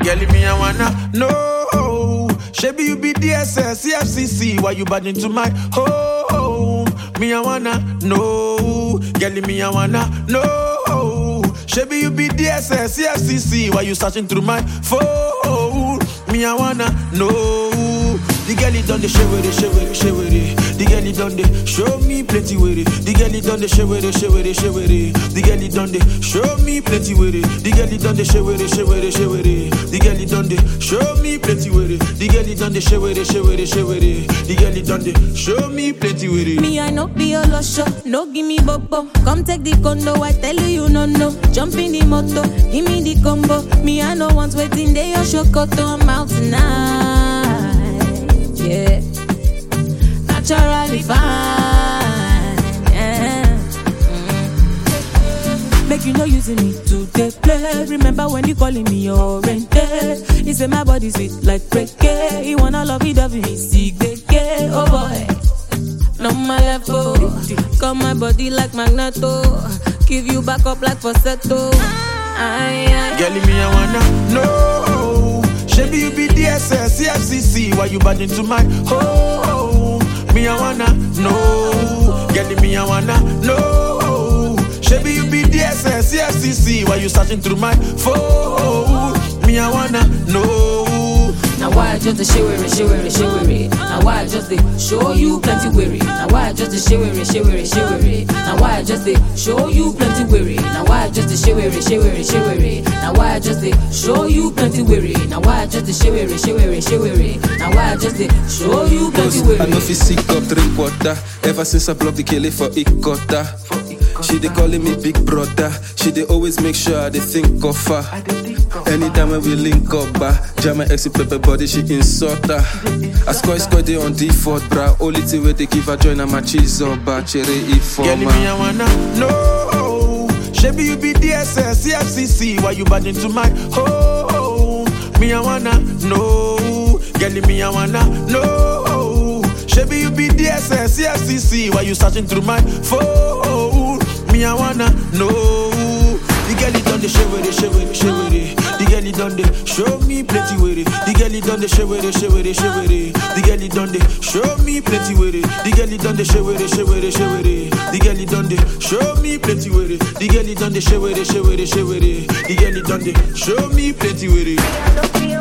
Girl, me I wanna know. Shabby you be DSS, CFCC. Why you bad into my home? Me I wanna know. Girl, me I wanna know. Shabby you be DSS, CFCC. Why you searching through my phone? Me I wanna know. The girl it done the show with it. The girl it done the show me plenty with it. The girl it done the show with it. The girl it done the show me plenty with it. The girl it done the show with it. The girl it done the show me plenty with it. The girl it done the show with it. The girl it done the show me plenty with it. Me I no be a show, no give me bobo. Come take the condo, I tell you no. Jump in the motor, give me the combo. Me I no want waiting there, your shokoto, I'm out tonight. Yeah, naturally fine. Yeah. Make you no using me to play. Remember when you calling me oriented? He say my body sweet like reggae. He wanna love it, love me, sick reggae. Oh boy, no my level. Got my body like magneto. Give you back up like falsetto. Girl, me I wanna know. Shabby you be DSS, CFCC. Why you bad into my home? Me I wanna know. Girl, me I wanna know. Shabby you be DSS, CFCC. Why you searching through my phone? Me I wanna know. Now why just the shivery? Now why just the show you plenty weary? Now why just the shivery? Now why just the show you plenty weary? Now why just the shivery? Now why just the show you plenty weary? Now why just the shivery? Now why just the show you plenty weary? I know if you sick up 3/4. Ever since I blocked the Kelly for Ikota. She dey calling me big brother. She dey always make sure I dey think of her. Anytime when we link up, jam my ex pepper body, she insult her. I score day on default, bra. Only thing where they give her join, my cheese up, cherry informa. Girl, me I wanna know. Shabby you be DSS, CFCC. Why you bad into my home? Me I wanna know. Girl, me I wanna know. Shabby you be DSS, CFCC. Why you searching through my phone? Me I wanna know. The girl it done the show with it. The girl it done the show me plenty with it. The girl it done the show with it. The girl it done the show me plenty with it. The girl it done the show with it. The girl it done the show me plenty with it. The girl it done the show with it. The girl it done the show me plenty with it.